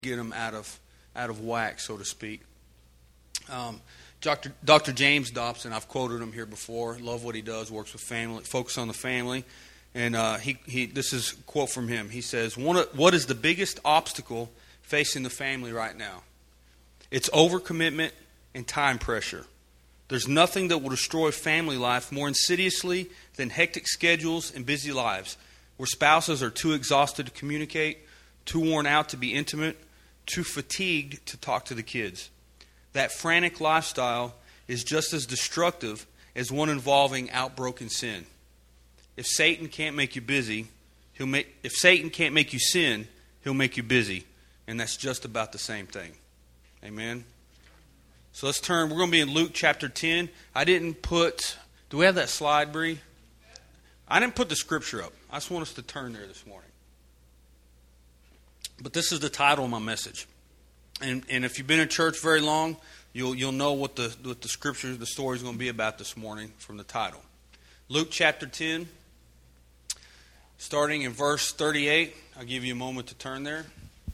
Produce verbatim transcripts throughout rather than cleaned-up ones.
get them out of out of whack, so to speak. Um, Doctor Doctor James Dobson, I've quoted him here before. Love what he does. Works with family, focus on the family, and uh, he he. This is a quote from him. He says, "One, what is the biggest obstacle facing the family right now? It's overcommitment and time pressure. There's nothing that will destroy family life more insidiously than hectic schedules and busy lives, where spouses are too exhausted to communicate, too worn out to be intimate, too fatigued to talk to the kids. That frantic lifestyle is just as destructive as one involving outbroken sin. If Satan can't make you busy, he'll make if Satan can't make you sin, he'll make you busy, and that's just about the same thing." Amen. So let's turn. We're going to be in Luke chapter ten. I didn't put. Do we have that slide, Bree? I didn't put the scripture up. I just want us to turn there this morning. But this is the title of my message, and and if you've been in church very long, you'll you'll know what the what the scripture, the story is going to be about this morning from the title. Luke chapter ten, starting in verse thirty-eight. I'll give you a moment to turn there.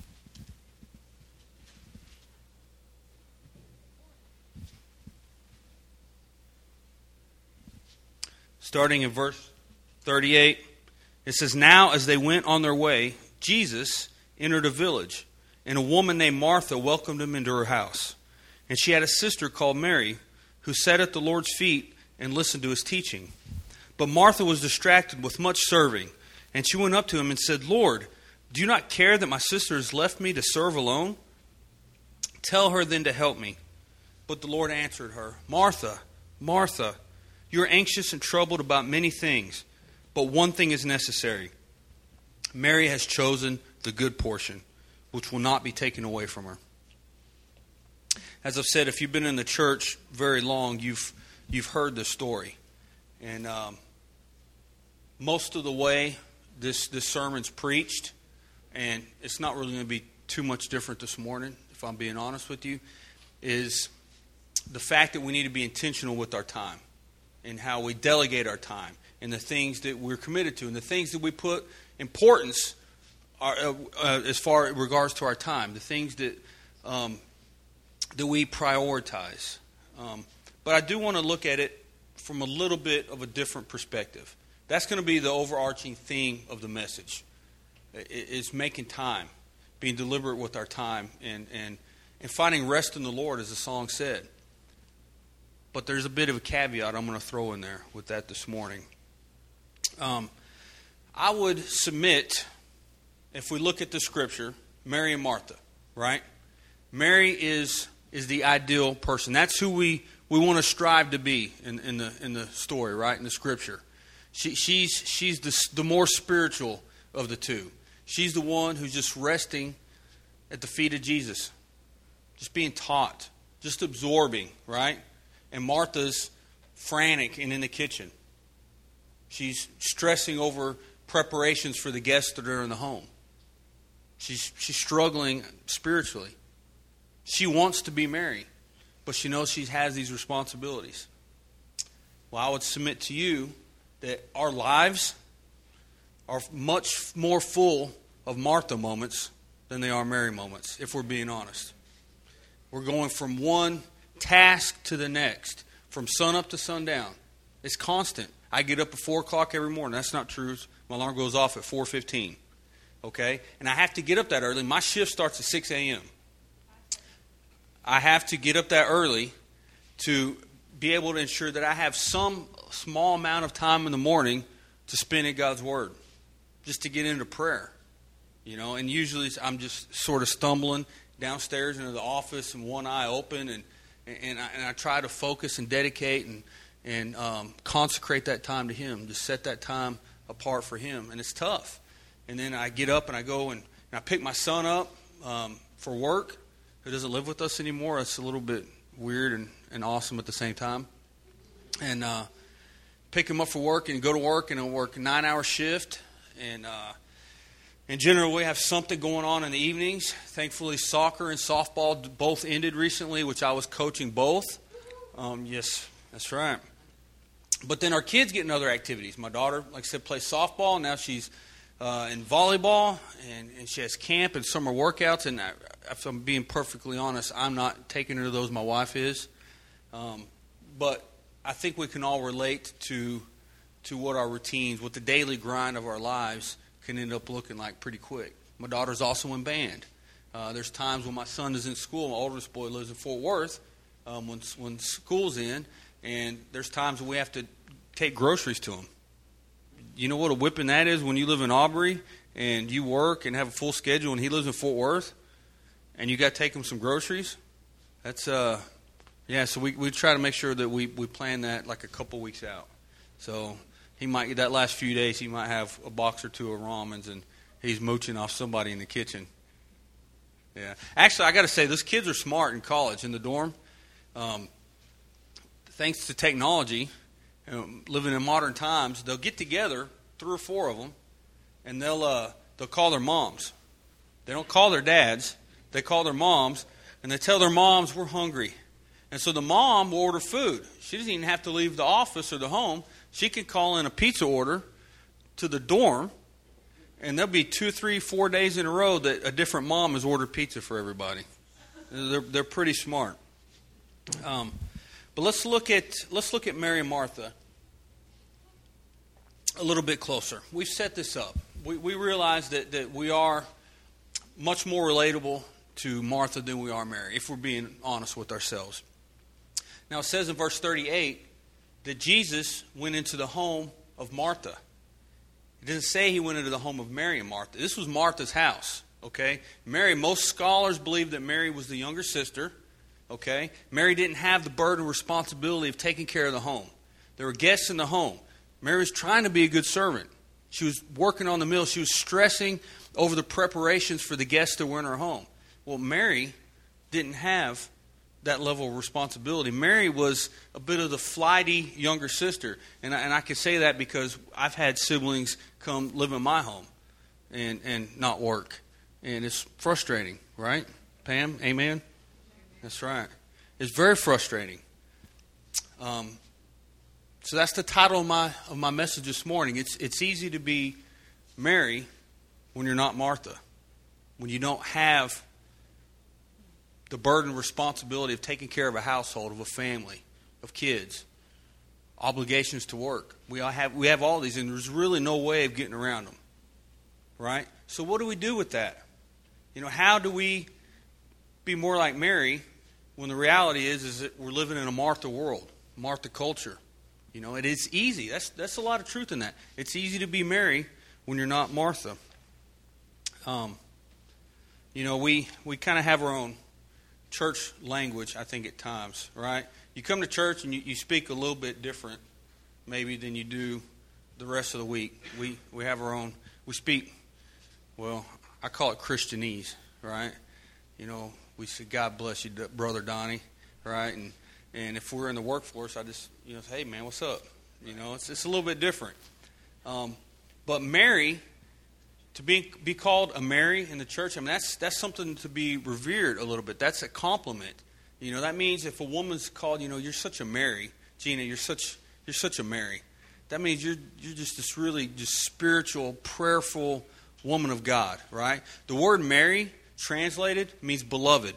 Starting in verse thirty-eight, it says, "Now as they went on their way, Jesus entered a village, and a woman named Martha welcomed him into her house. And she had a sister called Mary, who sat at the Lord's feet and listened to his teaching. But Martha was distracted with much serving, and she went up to him and said, 'Lord, do you not care that my sister has left me to serve alone? Tell her then to help me.' But the Lord answered her, 'Martha, Martha, you are anxious and troubled about many things, but one thing is necessary. Mary has chosen the good portion, which will not be taken away from her.'" As I've said, if you've been in the church very long, you've you've heard this story. And um, most of the way this, this sermon's preached, and it's not really going to be too much different this morning, if I'm being honest with you, is the fact that we need to be intentional with our time and how we delegate our time and the things that we're committed to and the things that we put importance are, uh, uh, as far as regards to our time, the things that um, that we prioritize. Um, but I do want to look at it from a little bit of a different perspective. That's going to be the overarching theme of the message. It's making time, being deliberate with our time, and, and, and finding rest in the Lord, as the song said. But there's a bit of a caveat I'm going to throw in there with that this morning. Um, I would submit, if we look at the scripture, Mary and Martha, right? Mary is is the ideal person. That's who we, we want to strive to be in, in the in the story, right? In the scripture. She, she's she's the, the more spiritual of the two. She's the one who's just resting at the feet of Jesus, just being taught, just absorbing, right? And Martha's frantic and in the kitchen. She's stressing over preparations for the guests that are in the home. She's she's struggling spiritually. She wants to be Mary, but she knows she has these responsibilities. Well, I would submit to you that our lives are much more full of Martha moments than they are Mary moments, if we're being honest. We're going from one task to the next, from sun up to sundown. It's constant. I get up at four o'clock every morning. That's not true. My alarm goes off at four fifteen. Okay? And I have to get up that early. My shift starts at six a.m. I have to get up that early to be able to ensure that I have some small amount of time in the morning to spend in God's Word, just to get into prayer. You know, and usually I'm just sort of stumbling downstairs into the office and one eye open, and and I, and I try to focus and dedicate and and um, consecrate that time to Him, just set that time apart for Him, and it's tough. And then I get up and I go and, and I pick my son up um, for work, who doesn't live with us anymore. It's a little bit weird and, and awesome at the same time. And uh, pick him up for work and go to work, and I'll work a nine-hour shift. And uh, in general, we have something going on in the evenings. Thankfully, soccer and softball both ended recently, which I was coaching both. Um, yes, that's right. But then our kids get in other activities. My daughter, like I said, plays softball. Now she's uh, in volleyball, and, and she has camp and summer workouts. And I, if I'm being perfectly honest, I'm not taking her to those. My wife is. Um, but I think we can all relate to to what our routines, what the daily grind of our lives can end up looking like pretty quick. My daughter's also in band. Uh, there's times when my son is in school. My oldest boy lives in Fort Worth um, when when school's in, and there's times when we have to take groceries to him. You know what a whipping that is when you live in Aubrey and you work and have a full schedule, and he lives in Fort Worth, and you got to take him some groceries. That's uh, yeah. So we we try to make sure that we we plan that like a couple weeks out. So he might that last few days he might have a box or two of ramens, and he's mooching off somebody in the kitchen. Yeah, actually, I got to say, those kids are smart in college in the dorm. Um, thanks to technology, you know, living in modern times, they'll get together, three or four of them, and they'll uh, they'll call their moms. They don't call their dads; they call their moms, and they tell their moms, "We're hungry." And so the mom will order food. She doesn't even have to leave the office or the home. She can call in a pizza order to the dorm, and there'll be two, three, four days in a row that a different mom has ordered pizza for everybody. They're they're pretty smart. Um, but let's look at let's look at Mary and Martha a little bit closer. We've set this up. We we realize that, that we are much more relatable to Martha than we are Mary, if we're being honest with ourselves. Now it says in verse thirty-eight that Jesus went into the home of Martha. It doesn't say he went into the home of Mary and Martha. This was Martha's house, okay? Mary, most scholars believe that Mary was the younger sister, okay? Mary didn't have the burden and responsibility of taking care of the home. There were guests in the home. Mary was trying to be a good servant. She was working on the meal. She was stressing over the preparations for the guests that were in her home. Well, Mary didn't have that level of responsibility. Mary was a bit of the flighty younger sister. And I, and I can say that because I've had siblings come live in my home and, and not work. And it's frustrating, right? Pam, amen? That's right. It's very frustrating. Um, so that's the title of my of my message this morning. It's it's easy to be Mary when you're not Martha. When you don't have the burden and responsibility of taking care of a household, of a family, of kids, obligations to work. We all have we have all these, and there's really no way of getting around them, right? So what do we do with that? You know, how do we be more like Mary when the reality is is that we're living in a Martha world, Martha culture? You know, it is easy. That's that's a lot of truth in that. It's easy to be Mary when you're not Martha. Um, you know, we we kind of have our own church language, I think, at times, right? You come to church and you, you speak a little bit different maybe than you do the rest of the week. We we have our own, we speak, well, I call it Christianese, right? You know, we say, God bless you, Brother Donnie, right? And and if we're in the workforce, I just, you know, say, hey, man, what's up? You know, it's, it's a little bit different. Um, but Mary, to be be called a Mary in the church, I mean, that's that's something to be revered a little bit. That's a compliment. You know, that means if a woman's called, you know, you're such a Mary, Gina, you're such you're such a Mary. That means you're you're just this really just spiritual, prayerful woman of God, right? The word Mary, translated, means beloved.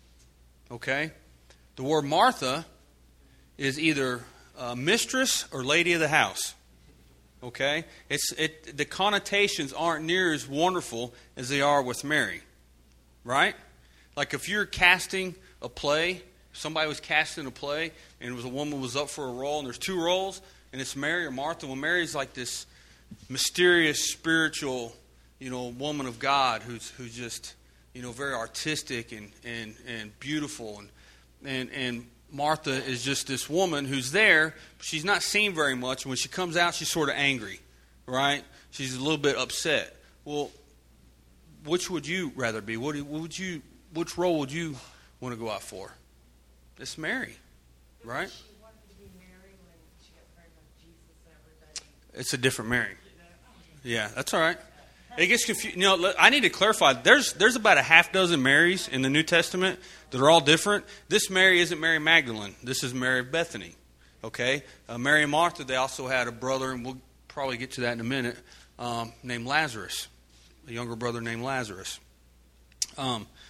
Okay? The word Martha is either uh, mistress or lady of the house. Okay? It's it. The connotations aren't near as wonderful as they are with Mary. Right? Like if you're casting a play, somebody was casting a play, and it was a woman was up for a role, and there's two roles, and it's Mary or Martha. Well, Mary's like this mysterious, spiritual, you know, woman of God who's who's just, you know, very artistic and and, and beautiful, and and and Martha is just this woman who's there, but she's not seen very much. And when she comes out, she's sort of angry, right? She's a little bit upset. Well, which would you rather be? What, what would you? Which role would you want to go out for? It's Mary, right? She wanted to be Mary when she got pregnant with Jesus and everybody. It's a different Mary. Yeah, that's all right. It gets confused. You know, I need to clarify. There's there's about a half dozen Marys in the New Testament that are all different. This Mary isn't Mary Magdalene. This is Mary of Bethany. Okay? Uh, Mary and Martha, they also had a brother, and we'll probably get to that in a minute, um, named Lazarus. A younger brother named Lazarus. Um,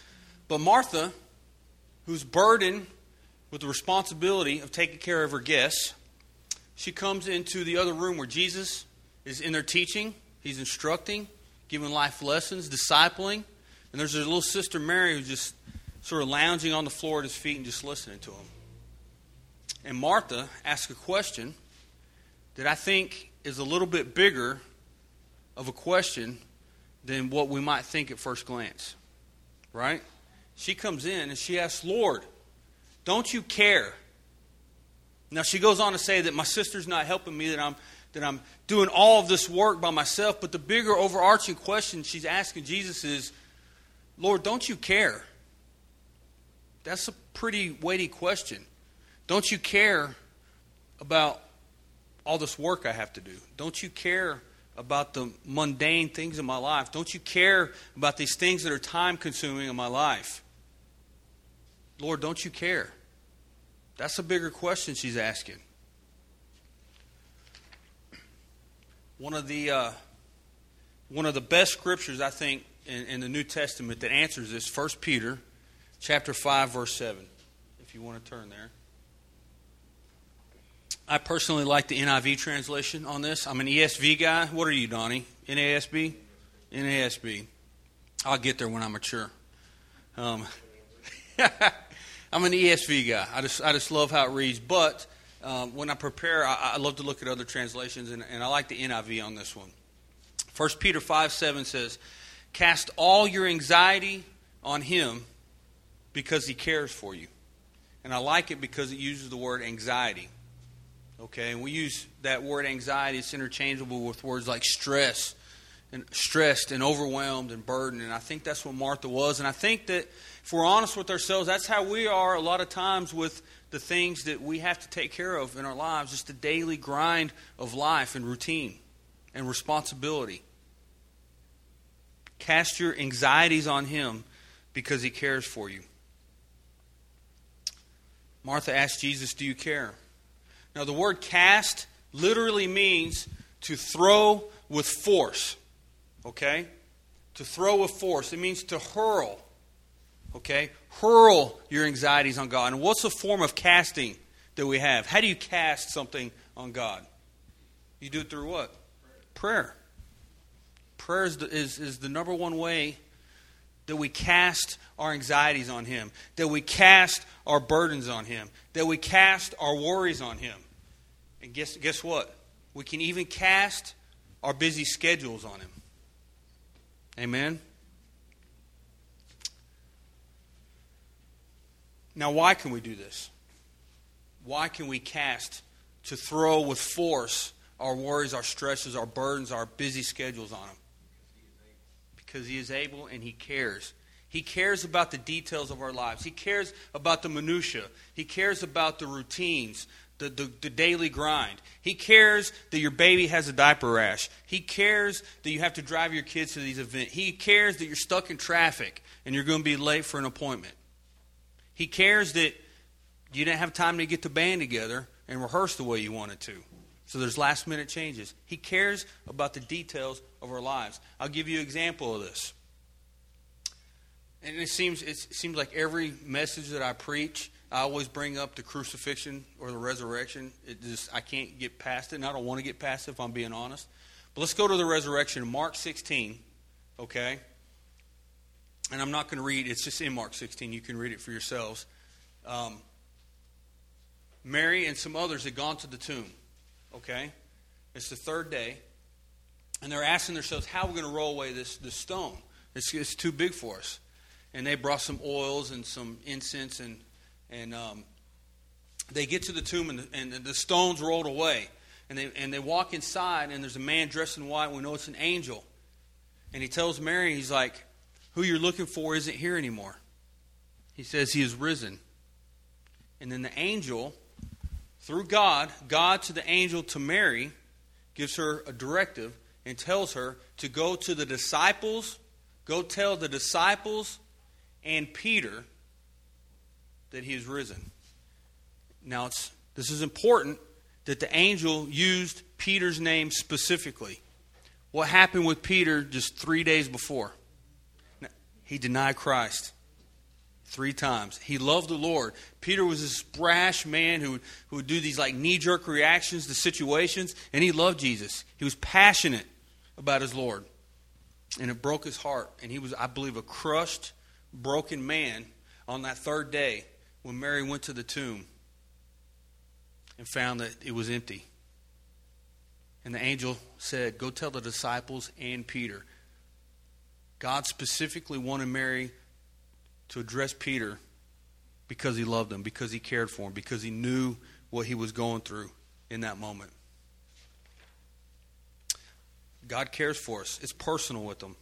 But Martha, who's burdened with the responsibility of taking care of her guests, she comes into the other room where Jesus is in there teaching. He's instructing, giving life lessons, discipling. And there's her little sister Mary who's just sort of lounging on the floor at his feet and just listening to him. And Martha asks a question that I think is a little bit bigger of a question than what we might think at first glance. Right? She comes in and she asks, Lord, don't you care? Now she goes on to say that my sister's not helping me, that I'm that I'm doing all of this work by myself. But the bigger overarching question she's asking Jesus is, Lord, don't you care? That's a pretty weighty question. Don't you care about all this work I have to do? Don't you care about the mundane things in my life? Don't you care about these things that are time-consuming in my life? Lord, don't you care? That's a bigger question she's asking. One of the uh, one of the best scriptures, I think, in, in the New Testament that answers this, First Peter chapter five, verse seven. If you want to turn there. I personally like the N I V translation on this. I'm an E S V guy. What are you, Donnie? N A S B? N A S B. I'll get there when I'm mature. Um, I'm an E S V guy. I just I just love how it reads. But um, when I prepare, I, I love to look at other translations, and, and I like the N I V on this one. First Peter five seven says, cast all your anxiety on him because he cares for you. And I like it because it uses the word anxiety. Okay, and we use that word anxiety. It's interchangeable with words like stress, and stressed and overwhelmed and burdened. And I think that's what Martha was. And I think that if we're honest with ourselves, that's how we are a lot of times with the things that we have to take care of in our lives. Just the daily grind of life and routine and responsibility. Cast your anxieties on him because he cares for you. Martha asked Jesus, do you care? Now the word cast literally means to throw with force. Okay? To throw with force. It means to hurl. Okay? Hurl your anxieties on God. And what's the form of casting that we have? How do you cast something on God? You do it through what? Prayer. Prayer is the, is, is the number one way that we cast our anxieties on him. That we cast our burdens on him. That we cast our worries on him. And guess, guess what? We can even cast our busy schedules on him. Amen? Now, why can we do this? Why can we cast, to throw with force, our worries, our stresses, our burdens, our busy schedules on him? Because he is able and he cares. He cares about the details of our lives. He cares about the minutia. He cares about the routines, the, the, the daily grind. He cares that your baby has a diaper rash. He cares that you have to drive your kids to these events. He cares that you're stuck in traffic and you're going to be late for an appointment. He cares that you didn't have time to get the band together and rehearse the way you wanted to. So there's last minute changes. He cares about the details of our lives. I'll give you an example of this. And it seems it seems like every message that I preach, I always bring up the crucifixion or the resurrection. It just I can't get past it, and I don't want to get past it if I'm being honest. But let's go to the resurrection, Mark sixteen, okay? And I'm not going to read, it's just in Mark sixteen. You can read it for yourselves. Um, Mary and some others had gone to the tomb, okay? It's the third day. And they're asking themselves, how are we going to roll away this, this stone? It's, it's too big for us. And they brought some oils and some incense, and and um, they get to the tomb, and the, and the stone's rolled away. And they and they walk inside, and there's a man dressed in white. We know it's an angel. And he tells Mary, he's like, who you're looking for isn't here anymore. He says he is risen. And then the angel, through God, God to the angel to Mary, gives her a directive and tells her to go to the disciples, go tell the disciples and Peter that he is risen. Now, it's this is important that the angel used Peter's name specifically. What happened with Peter just three days before? He denied Christ. Three times. He loved the Lord. Peter was this brash man who, who would do these like knee-jerk reactions to situations, and he loved Jesus. He was passionate about his Lord. And it broke his heart. And he was, I believe, a crushed, broken man on that third day when Mary went to the tomb and found that it was empty. And the angel said, go tell the disciples and Peter. God specifically wanted Mary to address Peter because he loved him, because he cared for him, because he knew what he was going through in that moment. God cares for us. It's personal with him.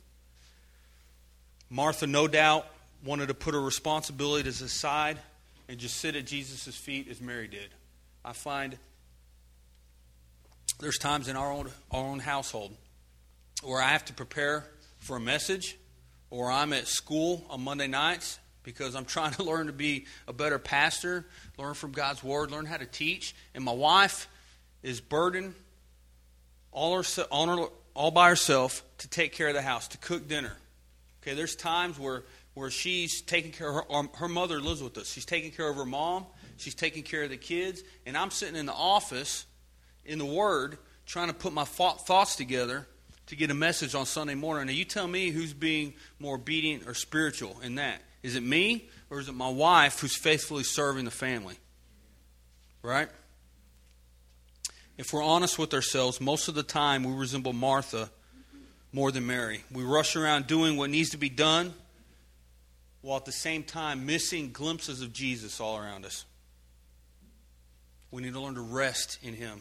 Martha, no doubt, wanted to put her responsibilities aside and just sit at Jesus' feet as Mary did. I find there's times in our own, our own household where I have to prepare for a message, or I'm at school on Monday nights because I'm trying to learn to be a better pastor, learn from God's Word, learn how to teach. And my wife is burdened all, her, all, all by herself to take care of the house, to cook dinner. Okay, there's times where, where she's taking care of her, her mother lives with us. She's taking care of her mom. She's taking care of the kids. And I'm sitting in the office in the Word trying to put my thoughts together to get a message on Sunday morning. Now, you tell me who's being more obedient or spiritual in that. Is it me, or is it my wife who's faithfully serving the family? Right? If we're honest with ourselves, most of the time we resemble Martha more than Mary. We rush around doing what needs to be done, while at the same time missing glimpses of Jesus all around us. We need to learn to rest in Him.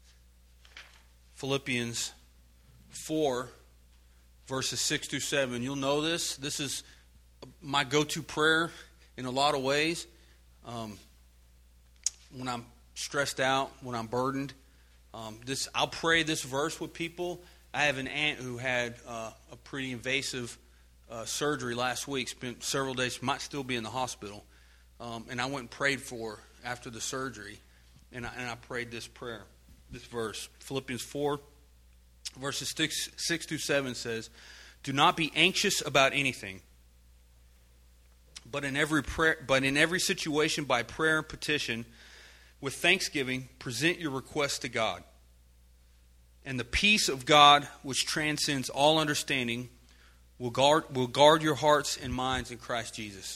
Philippians four, verses six through seven. You'll know this. This is my go-to prayer in a lot of ways. Um, when I'm stressed out, when I'm burdened, um, this I'll pray this verse with people. I have an aunt who had uh, a pretty invasive uh, surgery last week. Spent several days, might still be in the hospital, um, and I went and prayed for her after the surgery, and I, and I prayed this prayer, this verse, Philippians four. Verses six, six through seven says, do not be anxious about anything, but in every prayer, but in every situation by prayer and petition, with thanksgiving, present your requests to God. And the peace of God, which transcends all understanding, will guard, will guard your hearts and minds in Christ Jesus.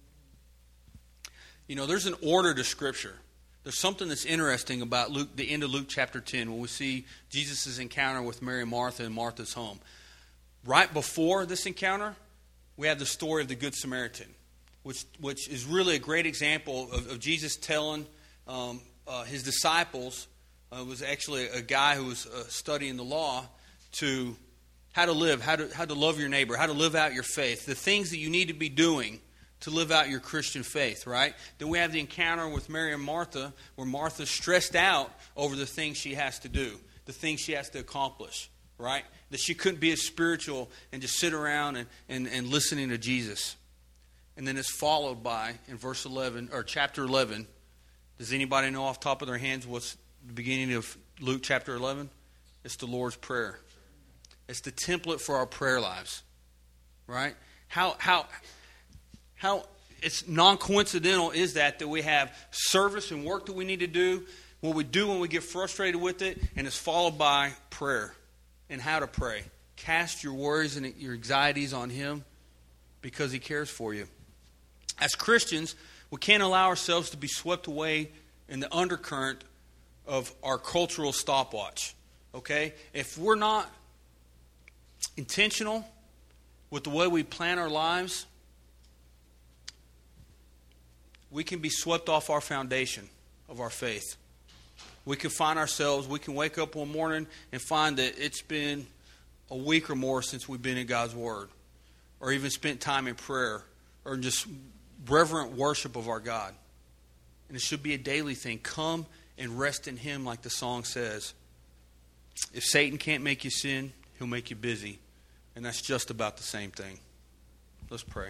You know, there's an order to Scripture. There's something that's interesting about Luke, the end of Luke chapter ten, when we see Jesus' encounter with Mary and Martha in Martha's home. Right before this encounter, we have the story of the Good Samaritan, which which is really a great example of, of Jesus telling um, uh, his disciples, uh, was actually a guy who was uh, studying the law, to how to live, how to how to love your neighbor, how to live out your faith, the things that you need to be doing to live out your Christian faith, right? Then we have the encounter with Mary and Martha, where Martha's stressed out over the things she has to do, the things she has to accomplish, right? That she couldn't be as spiritual and just sit around and, and, and listening to Jesus. And then it's followed by, in verse eleven, or chapter eleven, does anybody know off the top of their hands what's the beginning of Luke chapter eleven? It's the Lord's Prayer. It's the template for our prayer lives, right? How how how it's non-coincidental is that that we have service and work that we need to do, what we do when we get frustrated with it, and it's followed by prayer and how to pray. Cast your worries and your anxieties on Him because He cares for you. As Christians, we can't allow ourselves to be swept away in the undercurrent of our cultural stopwatch. Okay? If we're not intentional with the way we plan our lives, we can be swept off our foundation of our faith. We can find ourselves, we can wake up one morning and find that it's been a week or more since we've been in God's Word, or even spent time in prayer, or just reverent worship of our God. And it should be a daily thing. Come and rest in Him, like the song says. If Satan can't make you sin, he'll make you busy. And that's just about the same thing. Let's pray.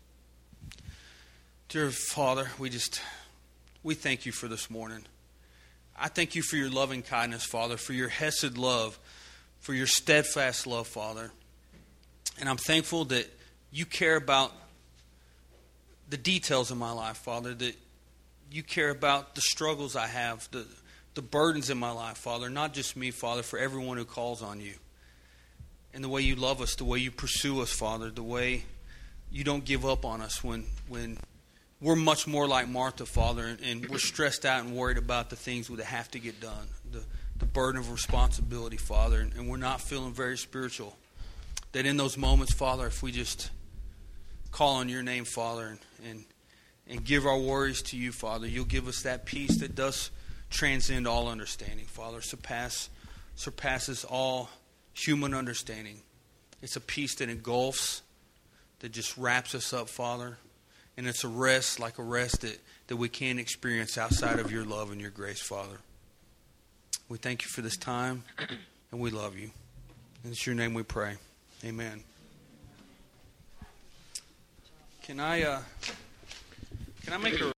Dear Father, we just, we thank You for this morning. I thank You for Your loving kindness, Father, for Your hesed love, for Your steadfast love, Father. And I'm thankful that You care about the details of my life, Father, that you care about the struggles I have, the, the burdens in my life, Father, not just me, Father, for everyone who calls on you. And the way you love us, the way you pursue us, Father, the way you don't give up on us when when we're much more like Martha, Father, and, and we're stressed out and worried about the things that have to get done, the, the burden of responsibility, Father, and, and we're not feeling very spiritual. That in those moments, Father, if we just call on your name, Father, and, and, and give our worries to you, Father, you'll give us that peace that does transcend all understanding, Father, surpass, surpasses all human understanding. It's a peace that engulfs, that just wraps us up, Father. And it's a rest, like a rest that, that we can't experience outside of your love and your grace, Father. We thank you for this time, and we love you. In your name we pray. Amen. Can I, uh, can I make a...